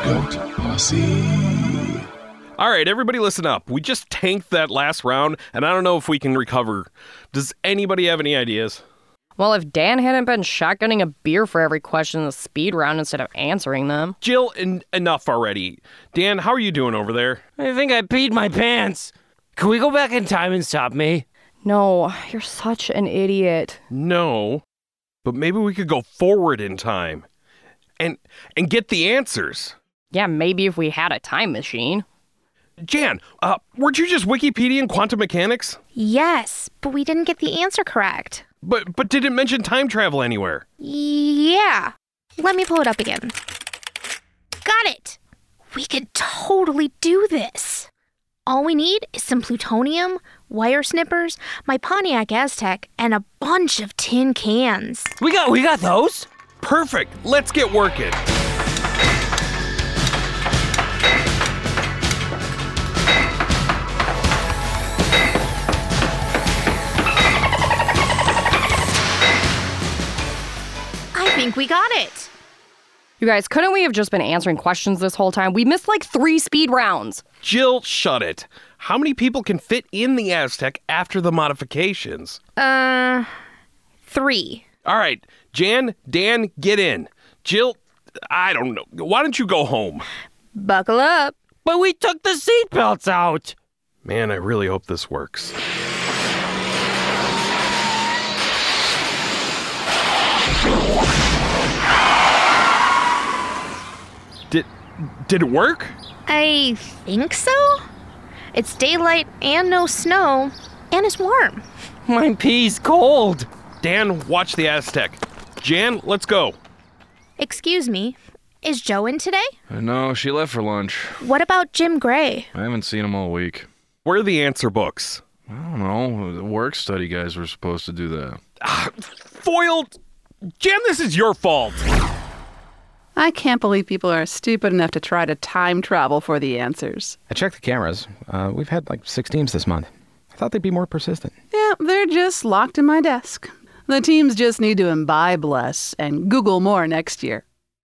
Goat Posse. All right, everybody listen up. We just tanked that last round, and I don't know if we can recover. Does anybody have any ideas? Well, if Dan hadn't been shotgunning a beer for every question in the speed round instead of answering them. Jill, enough already. Dan, how are you doing over there? I think I peed my pants. Can we go back in time and stop me? No, you're such an idiot. No, but maybe we could go forward in time and get the answers. Yeah, maybe if we had a time machine. Jan, weren't you just Wikipediaing quantum mechanics? Yes, but we didn't get the answer correct. But did it mention time travel anywhere? Yeah. Let me pull it up again. Got it. We could totally do this. All we need is some plutonium, wire snippers, my Pontiac Aztec, and a bunch of tin cans. We got those? Perfect. Let's get working. I think we got it. You guys, couldn't we have just been answering questions this whole time? We missed like 3 speed rounds. Jill, shut it. How many people can fit in the Aztec after the modifications? 3. All right, Jan, Dan, get in. Jill, I don't know. Why don't you go home? Buckle up. But we took the seatbelts out. Man, I really hope this works. Did it work? I think so. It's daylight and no snow, and it's warm. My pee's cold. Dan, watch the Aztec. Jan, let's go. Excuse me, is Joe in today? No, she left for lunch. What about Jim Gray? I haven't seen him all week. Where are the answer books? I don't know. The work study guys were supposed to do that. Foiled! Jan, this is your fault. I can't believe people are stupid enough to try to time travel for the answers. I checked the cameras. We've had like 6 teams this month. I thought they'd be more persistent. Yeah, they're just locked in my desk. The teams just need to imbibe less and Google more next year.